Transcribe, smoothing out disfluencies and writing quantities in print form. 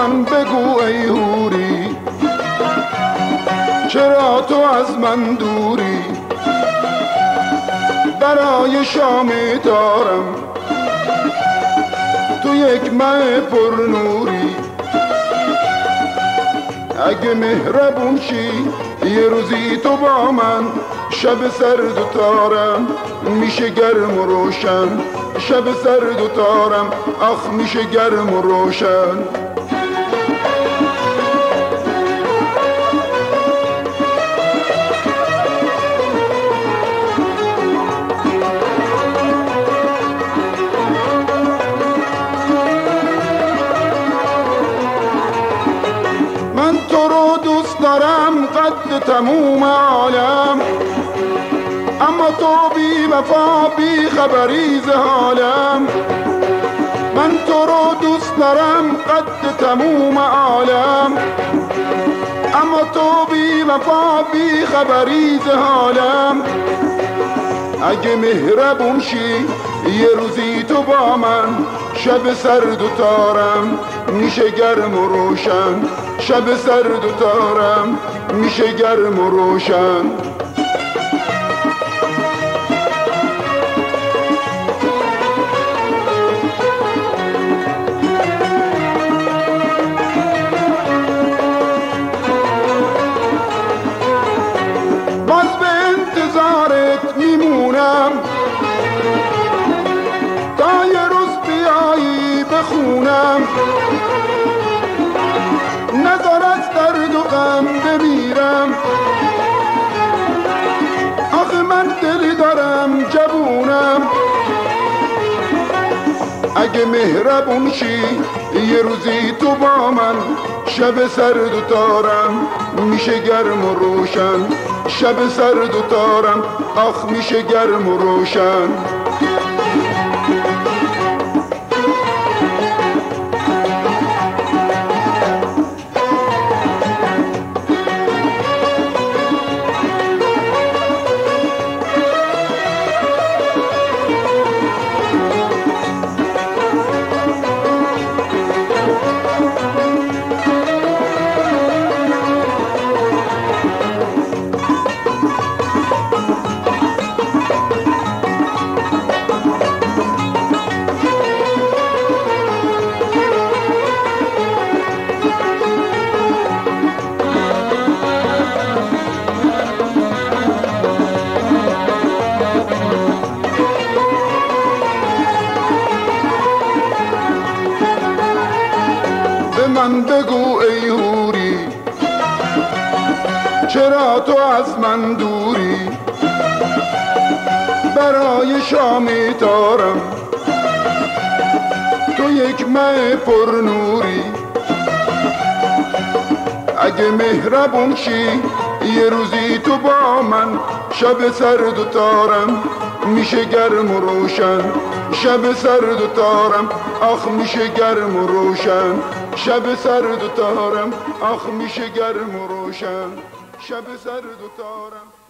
من بگو ای حوری چرا تو از من دوری؟ برای شام دارم تو یک مه پر نوری. اگه مهربون شی یه روزی تو با من، شب سرد و تارم میشه گرم و روشن. شب سرد و تارم آخ میشه گرم و روشن. من تو رو دوست دارم قد تموم عالم، اما تو بی وفا بی خبری ز حالم. من تو رو دوست دارم قد تموم عالم، اما تو بی وفا بی خبری ز حالم. اگه مهربون شی یه روزی تو با من، شب سرد و تارم میشه گرم و روشن. شب سرد و تارم میشه گرم و روشن. باز به انتظارت میمونم تا یه روز بیایی بخونم. نذار از درد و غم بمیرم، آخه من دلی دارم جوونم. اگه مهربون شی یه روزی تو با من، شب سرد و تارم میشه گرم و روشن. شب سرد و تارم آخ میشه گرم و روشن. من بگو ای حوری چرا تو از من دوری؟ برای شام دارم تو یک مه پر نوری. اگه مهربون شی یه روزی تو با من، شب سرد و تارم میشه گرم و روشن. شب سرد و تارم آخ میشه گرم و روشن. شب سرد و تارم آخ میشه گرم و روشن. شب سرد و تارم